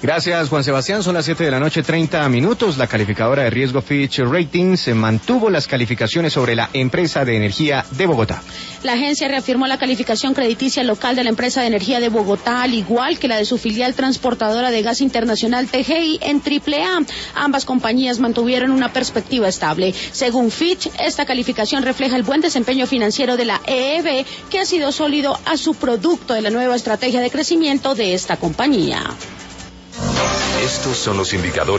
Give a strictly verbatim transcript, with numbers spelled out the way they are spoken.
Gracias, Juan Sebastián. Son las siete de la noche, treinta minutos. La calificadora de riesgo Fitch Ratings mantuvo las calificaciones sobre la empresa de energía de Bogotá. La agencia reafirmó la calificación crediticia local de la empresa de energía de Bogotá, al igual que la de su filial transportadora de gas internacional T G I en triple A. Ambas compañías mantuvieron una perspectiva estable. Según Fitch, esta calificación refleja el buen desempeño financiero de la E E B, que ha sido sólido a su producto de la nueva estrategia de crecimiento de esta compañía. Estos son los indicadores